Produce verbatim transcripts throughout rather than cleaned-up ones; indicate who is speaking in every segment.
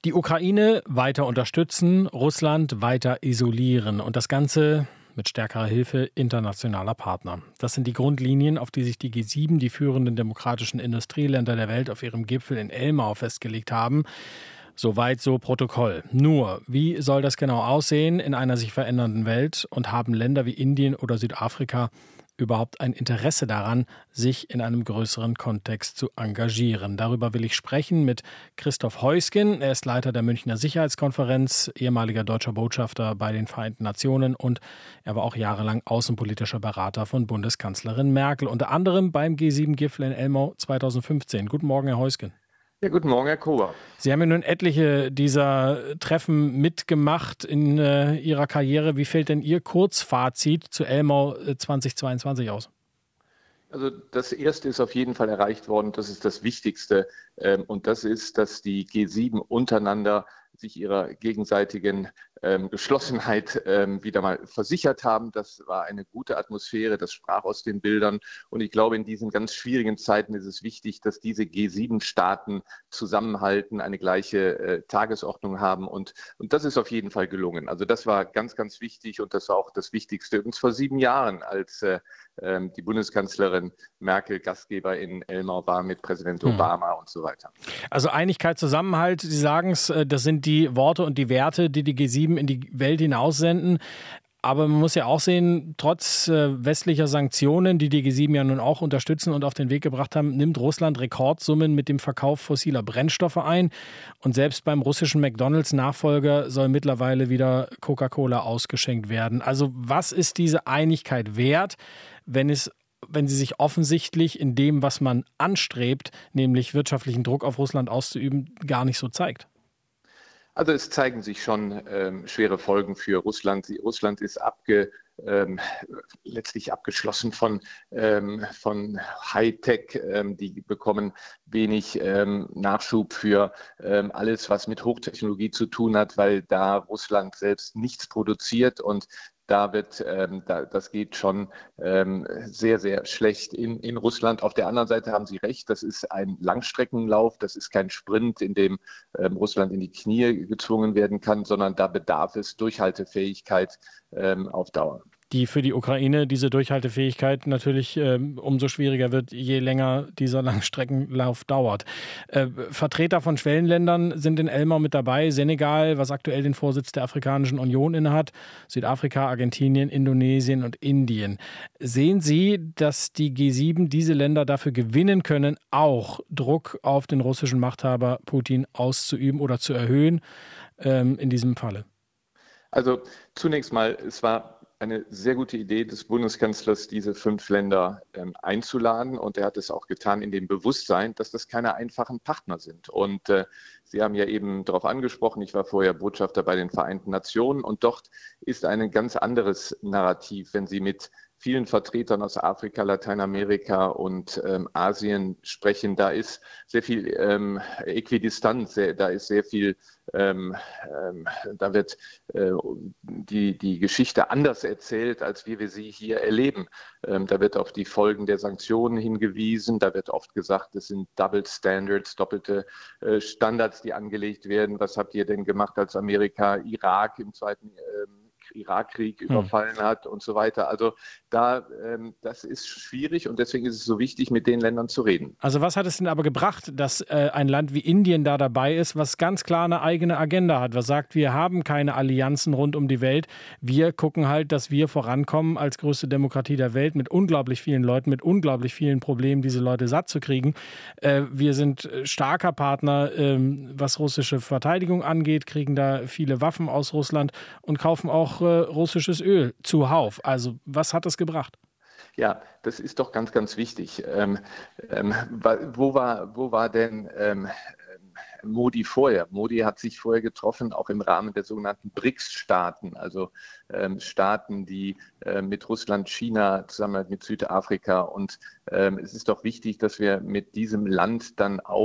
Speaker 1: Die Ukraine weiter unterstützen, Russland weiter isolieren und das Ganze mit stärkerer Hilfe internationaler Partner. Das sind die Grundlinien, auf die sich die G sieben, die führenden demokratischen Industrieländer der Welt, auf ihrem Gipfel in Elmau festgelegt haben. Soweit so Protokoll. Nur, wie soll das genau aussehen in einer sich verändernden Welt und haben Länder wie Indien oder Südafrika überhaupt ein Interesse daran, sich in einem größeren Kontext zu engagieren? Darüber will ich sprechen mit Christoph Heusgen. Er ist Leiter der Münchner Sicherheitskonferenz, ehemaliger deutscher Botschafter bei den Vereinten Nationen und er war auch jahrelang außenpolitischer Berater von Bundeskanzlerin Merkel, unter anderem beim G sieben Gipfel in Elmau zweitausendfünfzehn. Guten Morgen, Herr Heusgen.
Speaker 2: Ja, guten Morgen, Herr Kober.
Speaker 1: Sie haben ja nun etliche dieser Treffen mitgemacht in äh, Ihrer Karriere. Wie fällt denn Ihr Kurzfazit zu Elmau äh, zweitausendzweiundzwanzig aus?
Speaker 2: Also das Erste ist auf jeden Fall erreicht worden, das ist das Wichtigste. Ähm, und das ist, dass die G sieben untereinander sich ihrer gegenseitigen ähm, Geschlossenheit ähm, wieder mal versichert haben. Das war eine gute Atmosphäre, das sprach aus den Bildern. Und ich glaube, in diesen ganz schwierigen Zeiten ist es wichtig, dass diese G sieben Staaten zusammenhalten, eine gleiche äh, Tagesordnung haben. Und, und das ist auf jeden Fall gelungen. Also das war ganz, ganz wichtig und das war auch das Wichtigste. Und vor sieben Jahren, als äh, ähm, die Bundeskanzlerin Merkel Gastgeber in Elmau war mit Präsident Obama hm. und so weiter.
Speaker 1: Also Einigkeit, Zusammenhalt, Sie sagen es, das sind die Worte und die Werte, die die G sieben in die Welt hinaussenden. Aber man muss ja auch sehen, trotz äh, westlicher Sanktionen, die die G sieben ja nun auch unterstützen und auf den Weg gebracht haben, nimmt Russland Rekordsummen mit dem Verkauf fossiler Brennstoffe ein. Und selbst beim russischen McDonalds-Nachfolger soll mittlerweile wieder Coca-Cola ausgeschenkt werden. Also was ist diese Einigkeit wert, wenn es wenn sie sich offensichtlich in dem, was man anstrebt, nämlich wirtschaftlichen Druck auf Russland auszuüben, gar nicht so zeigt?
Speaker 2: Also es zeigen sich schon ähm, schwere Folgen für Russland. Russland ist abge, ähm, letztlich abgeschlossen von, ähm, von Hightech. Ähm, die bekommen wenig ähm, Nachschub für ähm, alles, was mit Hochtechnologie zu tun hat, weil da Russland selbst nichts produziert und Da wird, ähm, da, das geht schon ähm, sehr, sehr schlecht in, in Russland. Auf der anderen Seite haben Sie recht, das ist ein Langstreckenlauf, das ist kein Sprint, in dem ähm, Russland in die Knie gezwungen werden kann, sondern da bedarf es Durchhaltefähigkeit ähm, auf Dauer.
Speaker 1: Die für die Ukraine diese Durchhaltefähigkeit natürlich äh, umso schwieriger wird, je länger dieser Langstreckenlauf dauert. Äh, Vertreter von Schwellenländern sind in Elmau mit dabei. Senegal, was aktuell den Vorsitz der Afrikanischen Union innehat, Südafrika, Argentinien, Indonesien und Indien. Sehen Sie, dass die G sieben diese Länder dafür gewinnen können, auch Druck auf den russischen Machthaber Putin auszuüben oder zu erhöhen ähm, in diesem Falle?
Speaker 2: Also zunächst mal, es war eine sehr gute Idee des Bundeskanzlers, diese fünf Länder ähm, einzuladen. Und er hat es auch getan in dem Bewusstsein, dass das keine einfachen Partner sind. Und äh, Sie haben ja eben darauf angesprochen, ich war vorher Botschafter bei den Vereinten Nationen und dort ist ein ganz anderes Narrativ, wenn Sie mit vielen Vertretern aus Afrika, Lateinamerika und ähm, Asien sprechen. Da ist sehr viel ähm, Äquidistanz, sehr, da ist sehr viel, ähm, ähm, da wird äh, die, die Geschichte anders erzählt, als wie wir sie hier erleben. Ähm, da wird auf die Folgen der Sanktionen hingewiesen, da wird oft gesagt, es sind Double Standards, doppelte äh, Standards, die angelegt werden. Was habt ihr denn gemacht, als Amerika Irak im zweiten ähm, Irakkrieg überfallen hat und so weiter. Also da, ähm, das ist schwierig und deswegen ist es so wichtig, mit den Ländern zu reden.
Speaker 1: Also was hat es denn aber gebracht, dass äh, ein Land wie Indien da dabei ist, was ganz klar eine eigene Agenda hat, was sagt, wir haben keine Allianzen rund um die Welt, wir gucken halt, dass wir vorankommen als größte Demokratie der Welt mit unglaublich vielen Leuten, mit unglaublich vielen Problemen, diese Leute satt zu kriegen. Äh, wir sind starker Partner, äh, was russische Verteidigung angeht, kriegen da viele Waffen aus Russland und kaufen auch russisches Öl zuhauf. Also was hat das gebracht?
Speaker 2: Ja, das ist doch ganz, ganz wichtig. Ähm, ähm, wo war, wo war denn ähm, Modi vorher? Modi hat sich vorher getroffen, auch im Rahmen der sogenannten BRICS-Staaten, also ähm, Staaten, die äh, mit Russland, China, zusammen mit Südafrika. Und ähm, es ist doch wichtig, dass wir mit diesem Land dann auch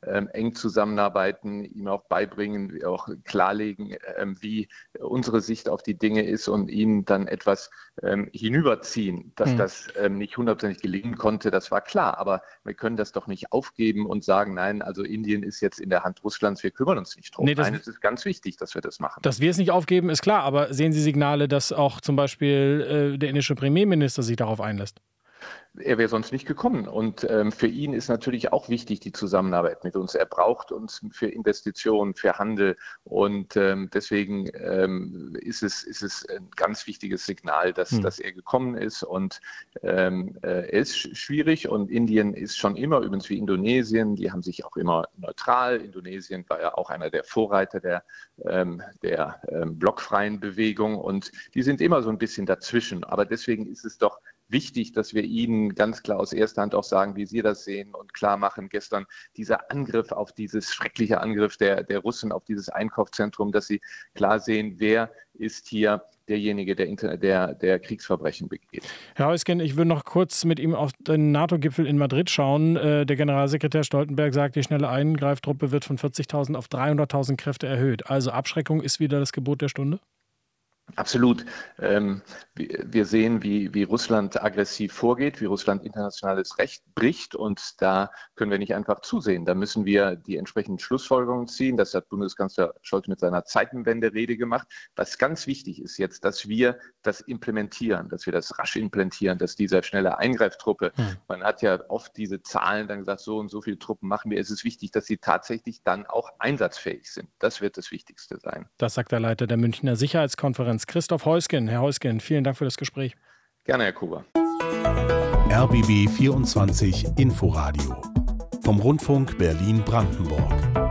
Speaker 2: ähm, eng zusammenarbeiten, ihm auch beibringen, auch klarlegen, ähm, wie unsere Sicht auf die Dinge ist und ihn dann etwas ähm, hinüberziehen. Dass hm. das ähm, nicht hundertprozentig gelingen konnte, das war klar. Aber wir können das doch nicht aufgeben und sagen, nein, also Indien ist jetzt in der Hand Russlands, wir kümmern uns nicht drum. Nee, nein, es ist ganz wichtig, dass wir das machen.
Speaker 1: Dass wir es nicht aufgeben, ist klar. Aber sehen Sie Signale, dass auch zum Beispiel äh, der indische Premierminister sich darauf einlässt?
Speaker 2: Er wäre sonst nicht gekommen. Und ähm, für ihn ist natürlich auch wichtig die Zusammenarbeit mit uns. Er braucht uns für Investitionen, für Handel. Und ähm, deswegen ähm, ist es, ist es ein ganz wichtiges Signal, dass, hm. dass er gekommen ist. Und ähm, äh, er ist schwierig. Und Indien ist schon immer, übrigens wie Indonesien, die haben sich auch immer neutral. Indonesien war ja auch einer der Vorreiter der, ähm, der ähm, blockfreien Bewegung. Und die sind immer so ein bisschen dazwischen. Aber deswegen ist es doch wichtig, dass wir Ihnen ganz klar aus erster Hand auch sagen, wie Sie das sehen und klar machen, gestern dieser Angriff auf dieses schreckliche Angriff der, der Russen auf dieses Einkaufszentrum, dass Sie klar sehen, wer ist hier derjenige, der, der, der Kriegsverbrechen begeht.
Speaker 1: Herr Heusgen, ich würde noch kurz mit ihm auf den NATO-Gipfel in Madrid schauen. Der Generalsekretär Stoltenberg sagt, die schnelle Eingreiftruppe wird von vierzigtausend auf dreihunderttausend Kräfte erhöht. Also Abschreckung ist wieder das Gebot der Stunde?
Speaker 2: Absolut. Ähm, wir sehen, wie, wie Russland aggressiv vorgeht, wie Russland internationales Recht bricht und da können wir nicht einfach zusehen. Da müssen wir die entsprechenden Schlussfolgerungen ziehen. Das hat Bundeskanzler Scholz mit seiner Zeitenwende-Rede gemacht. Was ganz wichtig ist jetzt, dass wir das implementieren, dass wir das rasch implementieren, dass dieser schnelle Eingreiftruppe, hm. man hat ja oft diese Zahlen dann gesagt, so und so viele Truppen machen wir. Es ist wichtig, dass sie tatsächlich dann auch einsatzfähig sind. Das wird das Wichtigste sein.
Speaker 1: Das sagt der Leiter der Münchner Sicherheitskonferenz, Christoph Heusgen. Herr Heusgen, vielen Dank für das Gespräch.
Speaker 2: Gerne, Herr Kuber.
Speaker 3: R B B vierundzwanzig Inforadio vom Rundfunk Berlin-Brandenburg.